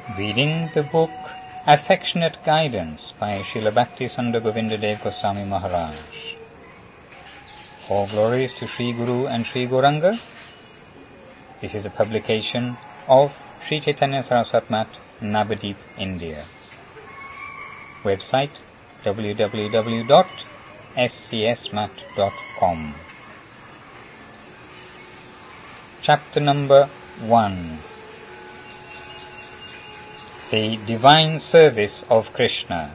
Reading the book Affectionate Guidance by Srila Bhaktisandha Govindadev Goswami Maharaj. All glories to Sri Guru and Sri Gauranga. This is a publication of Sri Chaitanya Saraswat Math, Navadip, India. Website www.scsmat.com. Chapter number 1. The Divine Service of Krishna.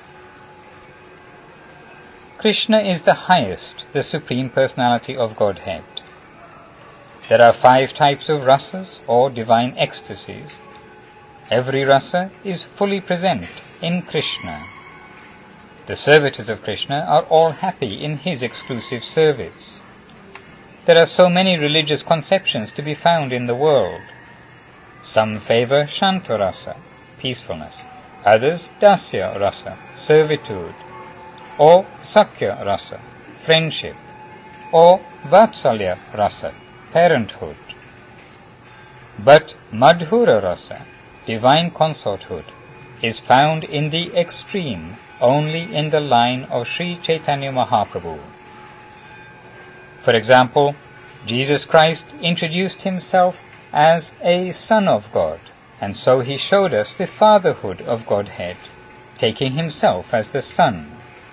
Krishna is the highest, the Supreme Personality of Godhead. There are 5 types of rasas or divine ecstasies. Every rasa is fully present in Krishna. The servitors of Krishna are all happy in his exclusive service. There are so many religious conceptions to be found in the world. Some favor Shanta rasa, peacefulness, others Dasya rasa, servitude, or Sakya rasa, friendship, or Vatsalya rasa, parenthood. But Madhura rasa, divine consorthood, is found in the extreme only in the line of Sri Chaitanya Mahaprabhu. For example, Jesus Christ introduced himself as a Son of God, and so he showed us the fatherhood of Godhead, taking himself as the Son.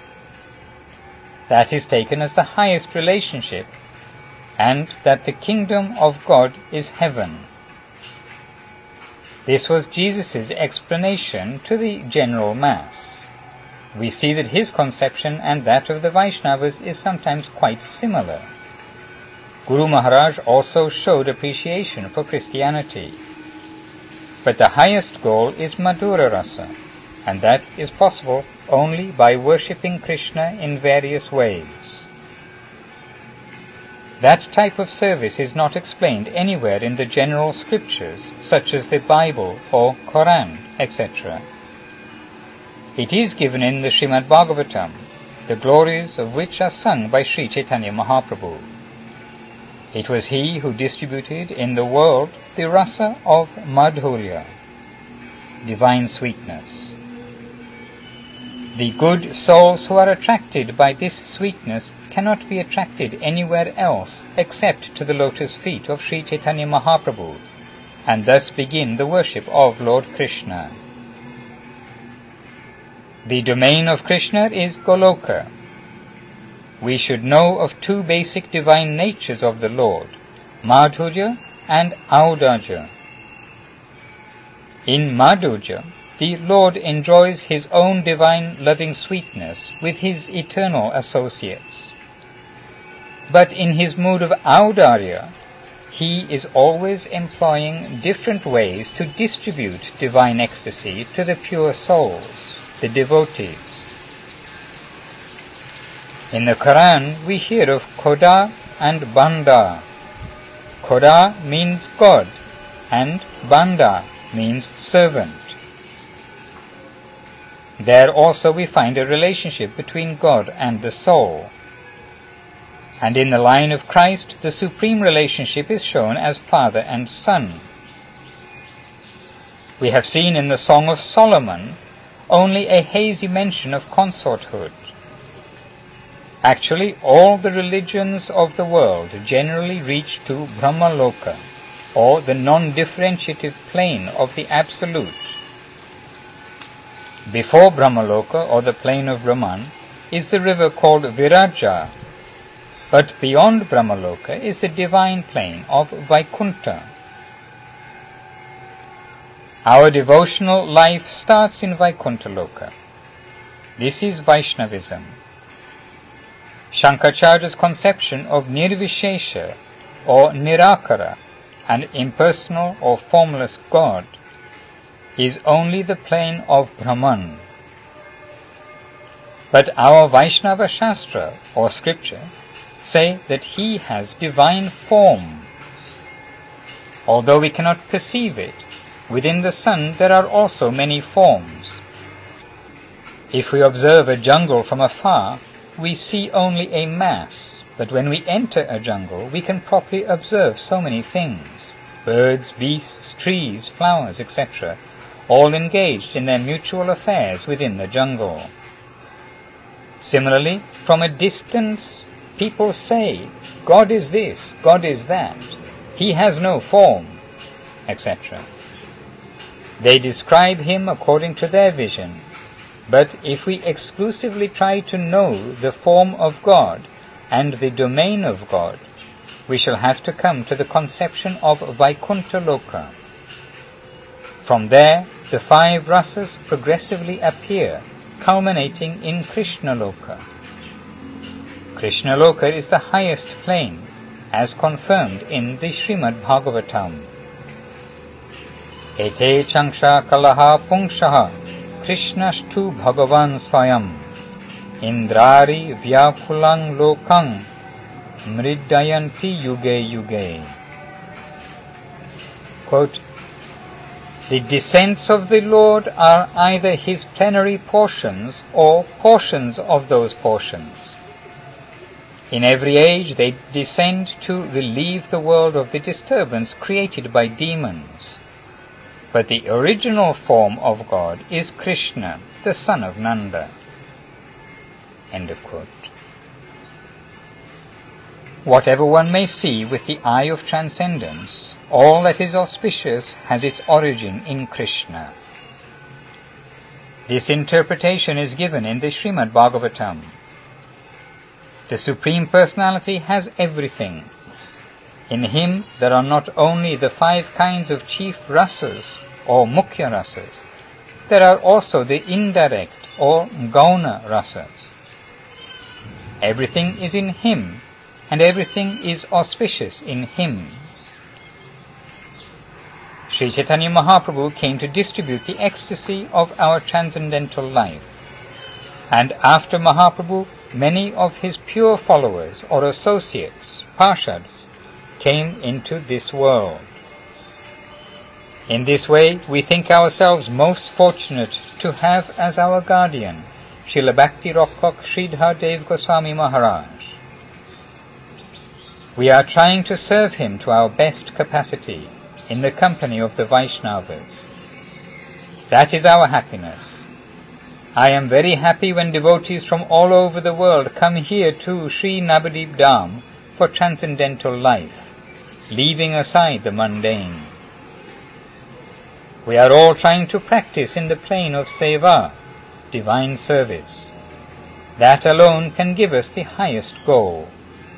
That is taken as the highest relationship, and that the kingdom of God is heaven. This was Jesus' explanation to the general mass. We see that his conception and that of the Vaishnavas is sometimes quite similar. Guru Maharaj also showed appreciation for Christianity. But the highest goal is Madhura Rasa, and that is possible only by worshipping Krishna in various ways. That type of service is not explained anywhere in the general scriptures, such as the Bible or Quran, etc. It is given in the Srimad Bhagavatam, the glories of which are sung by Sri Chaitanya Mahaprabhu. It was he who distributed in the world the rasa of Madhurya, divine sweetness. The good souls who are attracted by this sweetness cannot be attracted anywhere else except to the lotus feet of Sri Chaitanya Mahaprabhu, and thus begin the worship of Lord Krishna. The domain of Krishna is Goloka. We should know of 2 basic divine natures of the Lord, Madhurya and Audaja. In Madhurya, the Lord enjoys his own divine loving sweetness with his eternal associates. But in his mood of Audarya, he is always employing different ways to distribute divine ecstasy to the pure souls, the devotees. In the Quran, we hear of Khoda and Banda. Khoda means God, and Banda means servant. There also we find a relationship between God and the soul. And in the line of Christ, the supreme relationship is shown as Father and Son. We have seen in the Song of Solomon only a hazy mention of consorthood. Actually, all the religions of the world generally reach to Brahmaloka, or the non-differentiative plane of the Absolute. Before Brahmaloka, or the plane of Brahman, is the river called Viraja, but beyond Brahmaloka is the divine plane of Vaikuntha. Our devotional life starts in Vaikuntha Loka. This is Vaishnavism. Shankaracharya's conception of Nirvishesha or Nirakara, an impersonal or formless God, is only the plane of Brahman. But our Vaishnava Shastra or scripture say that he has divine form. Although we cannot perceive it, within the sun there are also many forms. If we observe a jungle from afar, we see only a mass, but when we enter a jungle, we can properly observe so many things, birds, beasts, trees, flowers, etc., all engaged in their mutual affairs within the jungle. Similarly, from a distance, people say, God is this, God is that, He has no form, etc. They describe Him according to their vision, but if we exclusively try to know the form of God and the domain of God, we shall have to come to the conception of Vaikuntha Loka. From there, the 5 rasas progressively appear, culminating in Krishna Loka. Krishna Loka is the highest plane, as confirmed in the Srimad Bhagavatam. Ete changsha kalaha pungshaha Krishnashtu Bhagavan Swayam Indrari Vyakulang Lokang Mridayanti Yuge Yuge. Quote, the descents of the Lord are either His plenary portions or portions of those portions. In every age they descend to relieve the world of the disturbance created by demons. But the original form of God is Krishna, the son of Nanda. End of quote. Whatever one may see with the eye of transcendence, all that is auspicious has its origin in Krishna. This interpretation is given in the Srimad Bhagavatam. The Supreme Personality has everything. In Him there are not only the 5 kinds of chief rasas or mukhya rasas, there are also the indirect or gauna rasas. Everything is in Him, and everything is auspicious in Him. Sri Chaitanya Mahaprabhu came to distribute the ecstasy of our transcendental life. And after Mahaprabhu, many of his pure followers or associates, parshads, came into this world. In this way, we think ourselves most fortunate to have as our guardian Srila Bhakti Rakshak Sridhar Dev Goswami Maharaj. We are trying to serve him to our best capacity in the company of the Vaishnavas. That is our happiness. I am very happy when devotees from all over the world come here to Sri Navadip Dham for transcendental life, leaving aside the mundane. We are all trying to practice in the plane of seva, divine service. That alone can give us the highest goal.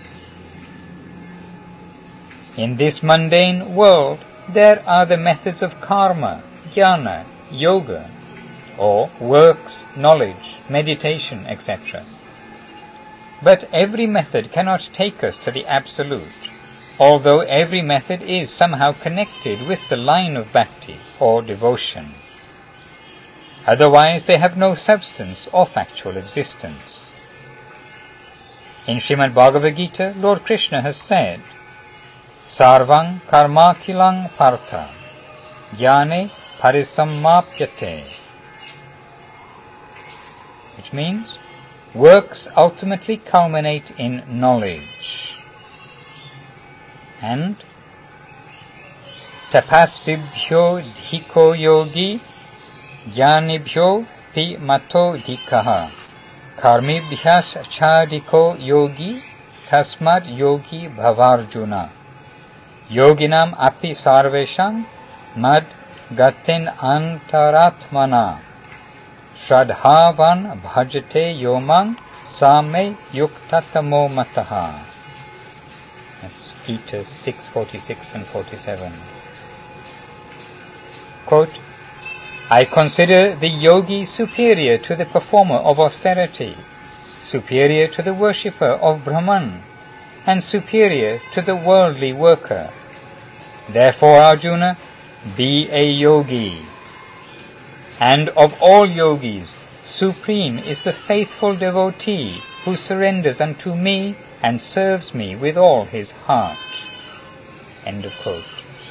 In this mundane world, there are the methods of karma, jnana, yoga, or works, knowledge, meditation, etc. But every method cannot take us to the Absolute, although every method is somehow connected with the line of bhakti or devotion. Otherwise they have no substance or factual existence. In Srimad Bhagavad Gita, Lord Krishna has said, Sarvang karma kilang partha, jnane parisammapyate. Which means, works ultimately culminate in knowledge. And tapasvibhyo dhiko yogi, jnanibhyo pi mato dhikaha, karmibhyas chadiko yogi, tasmad yogi bhavarjuna. Yoginam api sarvesham mad gatin antaratmana shradhavan bhajate yomang same yuktatamo mataha. That's Gita 6:46 and 47. Quote, I consider the yogi superior to the performer of austerity, superior to the worshipper of Brahman, and superior to the worldly worker. Therefore, Arjuna, be a yogi. And of all yogis, supreme is the faithful devotee who surrenders unto me and serves me with all his heart. End of quote.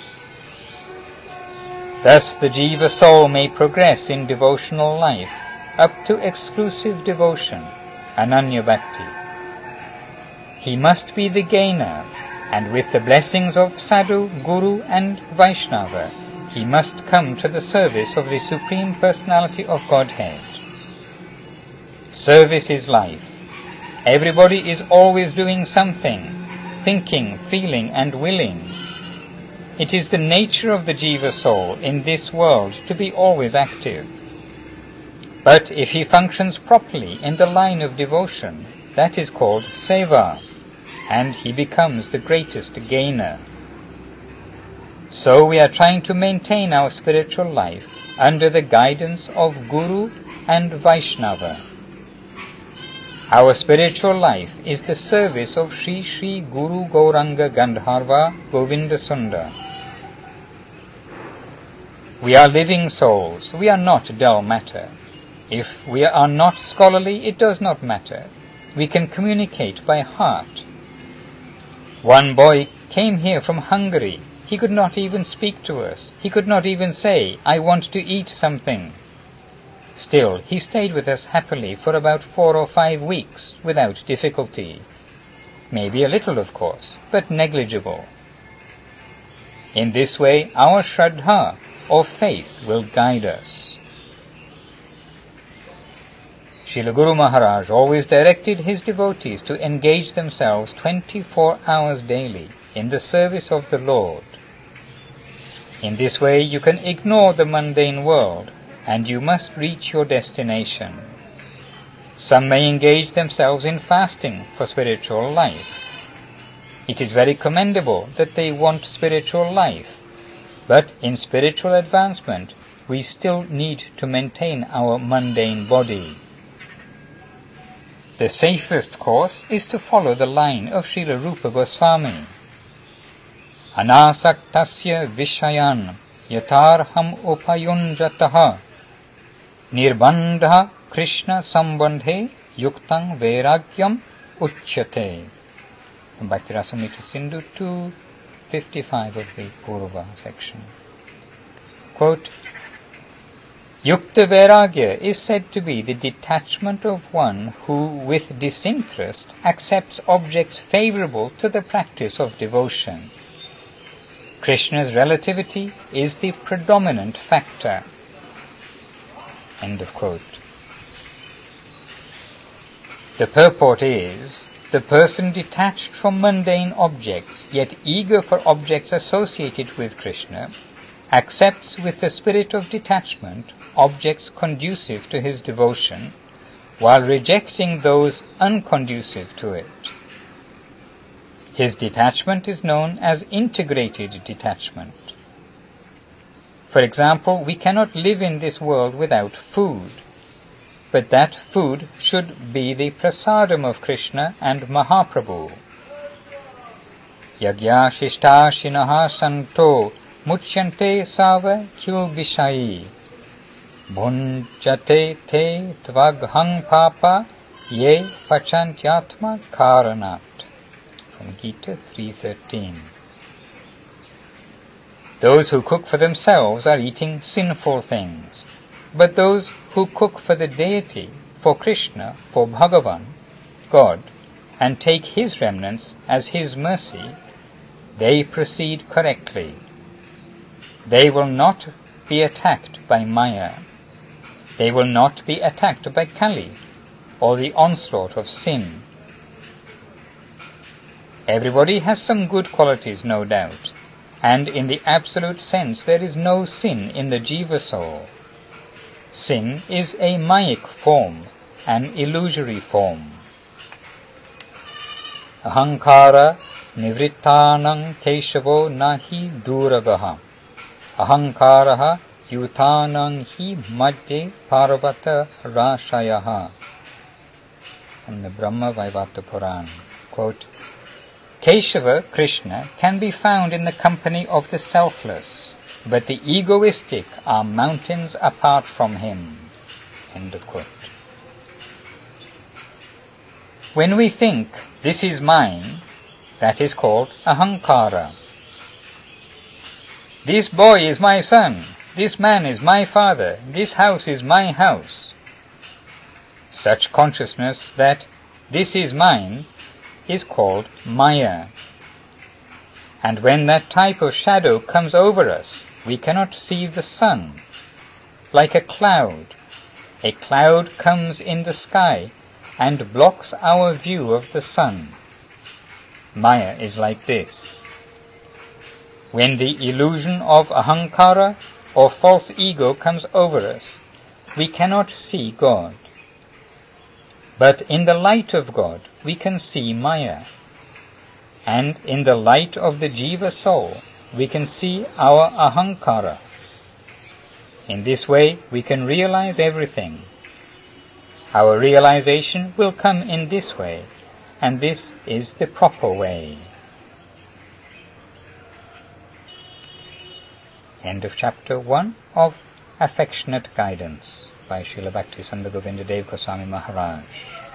Thus the jiva soul may progress in devotional life up to exclusive devotion, Ananya Bhakti. He must be the gainer, and with the blessings of Sadhu, Guru and Vaishnava, he must come to the service of the Supreme Personality of Godhead. Service is life. Everybody is always doing something, thinking, feeling and willing. It is the nature of the Jiva soul in this world to be always active. But if he functions properly in the line of devotion, that is called seva, and he becomes the greatest gainer. So we are trying to maintain our spiritual life under the guidance of Guru and Vaishnava. Our spiritual life is the service of Sri Sri Guru Gauranga Gandharva Govinda Sundar. We are living souls, we are not dull matter. If we are not scholarly, it does not matter. We can communicate by heart. One boy came here from Hungary. He could not even speak to us. He could not even say, "I want to eat something." Still, he stayed with us happily for about 4 or 5 weeks without difficulty. Maybe a little, of course, but negligible. In this way, our Shraddha, or faith, will guide us. Srila Guru Maharaj always directed his devotees to engage themselves 24 hours daily in the service of the Lord. In this way you can ignore the mundane world and you must reach your destination. Some may engage themselves in fasting for spiritual life. It is very commendable that they want spiritual life, but in spiritual advancement we still need to maintain our mundane body. The safest course is to follow the line of Srila Rupa Goswami. Anasaktasya vishayan yatarham upayunjataha nirbandha Krishna sambandhe yuktang vairagyam uchyate. From Bhakti Rasamrita Sindhu 255 of the Purva section. Quote, Yukta Vairagya is said to be the detachment of one who, with disinterest, accepts objects favorable to the practice of devotion. Krishna's relativity is the predominant factor. End of quote. The purport is, the person detached from mundane objects, yet eager for objects associated with Krishna, accepts with the spirit of detachment objects conducive to his devotion, while rejecting those unconducive to it. His detachment is known as integrated detachment. For example, we cannot live in this world without food, but that food should be the prasadam of Krishna and Mahaprabhu. Yagya shishta shinaha santo muchyante sava kil vishayi bhunjate te tvaghang papa ye pachantyatma karanat. From Gita 3:13. Those who cook for themselves are eating sinful things, but those who cook for the deity, for Krishna, for Bhagavan, God, and take his remnants as his mercy, they proceed correctly. They will not be attacked by Maya. They will not be attacked by Kali or the onslaught of sin. Everybody has some good qualities, no doubt, and in the absolute sense there is no sin in the Jiva soul. Sin is a Mayic form, an illusory form. Ahankara nivrittanang keshavo nahi duragaha. Ahankaraha yutanang hi madhye parvata rashayaha. From the Brahma Vaivata Puran. Quote, Keshava, Krishna, can be found in the company of the selfless, but the egoistic are mountains apart from him. End of quote. When we think, this is mine, that is called ahankara. This boy is my son, this man is my father, this house is my house. Such consciousness that this is mine is called Maya. And when that type of shadow comes over us, we cannot see the sun. Like a cloud comes in the sky and blocks our view of the sun. Maya is like this. When the illusion of ahankara or false ego comes over us, we cannot see God. But in the light of God, we can see Maya. And in the light of the Jiva soul, we can see our ahankara. In this way, we can realize everything. Our realization will come in this way, and this is the proper way. End of chapter 1 of Affectionate Guidance by Srila Bhakti Santa Govinda Dev Goswami Maharaj.